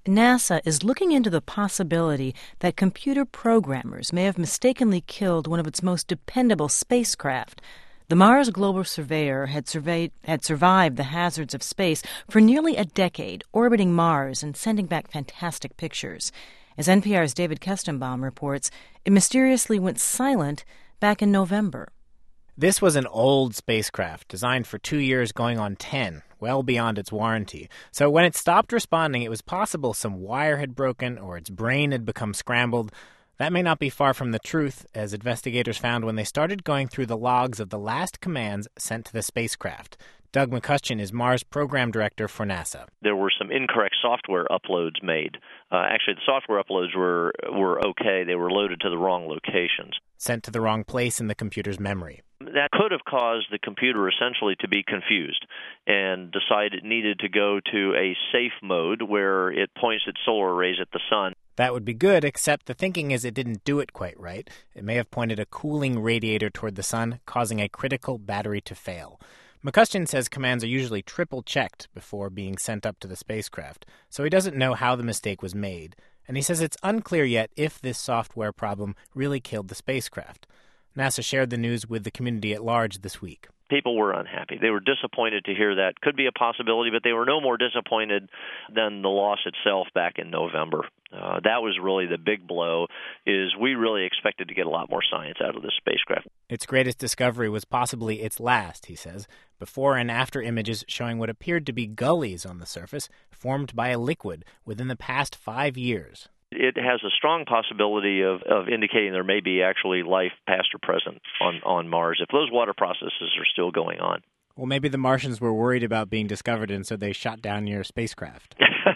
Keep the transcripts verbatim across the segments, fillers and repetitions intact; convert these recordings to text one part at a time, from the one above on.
NASA is looking into the possibility that computer programmers may have mistakenly killed one of its most dependable spacecraft. The Mars Global Surveyor had, surveyed, had survived the hazards of space for nearly a decade, orbiting Mars and sending back fantastic pictures. As N P R's David Kestenbaum reports, it mysteriously went silent back in November. This was an old spacecraft, designed for two years going on ten, well beyond its warranty. So when it stopped responding, it was possible some wire had broken or its brain had become scrambled. That may not be far from the truth, as investigators found when they started going through the logs of the last commands sent to the spacecraft. Doug McCustian is Mars Program Director for NASA. There were some incorrect software uploads made. Uh, actually, the software uploads were were okay. They were loaded to the wrong locations. Sent to the wrong place in the computer's memory. That could have caused the computer essentially to be confused and decide it needed to go to a safe mode where it points its solar arrays at the sun. That would be good, except the thinking is it didn't do it quite right. It may have pointed a cooling radiator toward the sun, causing a critical battery to fail. McCustian says commands are usually triple-checked before being sent up to the spacecraft, so he doesn't know how the mistake was made. And he says it's unclear yet if this software problem really killed the spacecraft. NASA shared the news with the community at large this week. People were unhappy. They were disappointed to hear that. Could be a possibility, but they were no more disappointed than the loss itself back in November. Uh, that was really the big blow, is we really expected to get a lot more science out of this spacecraft. Its greatest discovery was possibly its last, he says, before and after images showing what appeared to be gullies on the surface formed by a liquid within the past five years. It has a strong possibility of, of indicating there may be actually life past or present on, on Mars if those water processes are still going on. Well, maybe the Martians were worried about being discovered, and so they shot down your spacecraft.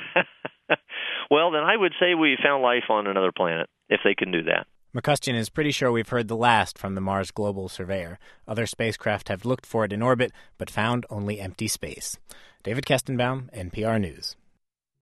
Well, then I would say we found life on another planet, if they can do that. McCustian is pretty sure we've heard the last from the Mars Global Surveyor. Other spacecraft have looked for it in orbit, but found only empty space. David Kestenbaum, N P R News.